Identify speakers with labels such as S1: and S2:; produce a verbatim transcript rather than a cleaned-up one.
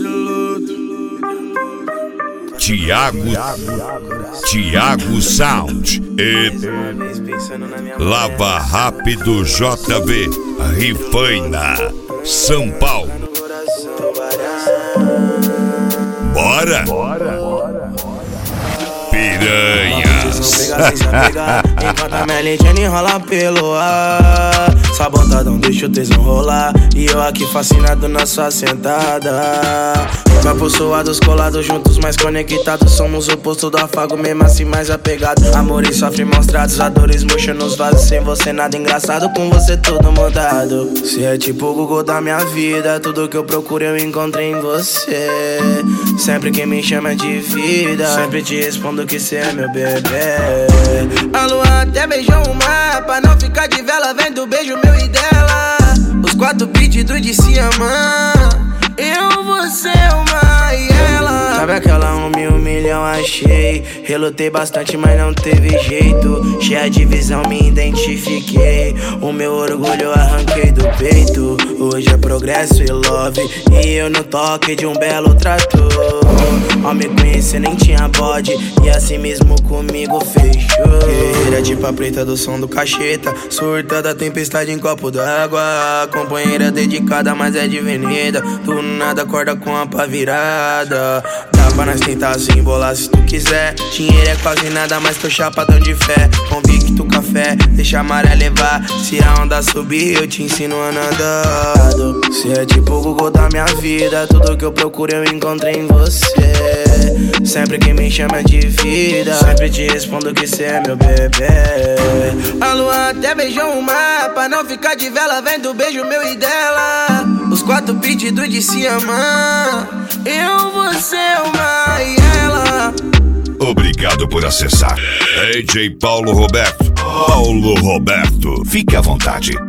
S1: Thiago, Thiago Sound e Lava Rápido J V, Rifaina, São Paulo. Bora! Piranhas.
S2: Enquanto a minha lentinha enrola pelo ar, sabotadão deixa o tesão rolar, e eu aqui fascinado na sua sentada. Corpos suados, colados juntos, mais conectados. Somos o oposto do afago, mesmo assim mais apegado. Amor e sofre mostrados, a dores murcha nos vasos. Sem você nada engraçado, com você tudo mudado. Cê é tipo o Google da minha vida, tudo que eu procuro eu encontrei em você. Sempre que me chama de vida, sempre te respondo que cê é meu bebê. A lua até beijou o mar, pra não ficar de vela, vendo o beijo meu e dela. Os quatro pedidos de se amar, eu, você, uma e ela. Sabe aquela um mil, um milhão achei. Relutei bastante, mas não teve jeito. Cheia de visão, me identifiquei. O meu orgulho eu arranquei do peito. Hoje é progresso e love, e eu no toque de um belo trator. Ao me conhecer nem tinha bode, e assim mesmo comigo fechou. Guerreira tipo a preta do som do cacheta, surta da tempestade em copo d'água. Companheira dedicada, mas é de avenida. Do nada acorda com a pá virada. Dá pra nós tentar se embolar se tu quiser. Dinheiro é quase nada, mas tô chapadão de fé. Convicto café, deixa a maré levar. Se a onda subir, eu te ensino a nadar. Cê é tipo o Google da minha vida, tudo que eu procuro eu encontrei em você. Sempre que me chama de vida, sempre te respondo que cê é meu bebê. A lua até beijou o mar, pra não ficar de vela, vendo o beijo meu e dela. Os quatro pedidos de se amar, eu, você, uma e ela.
S1: Obrigado por acessar D J Paulo Roberto. Paulo Roberto, fique à vontade.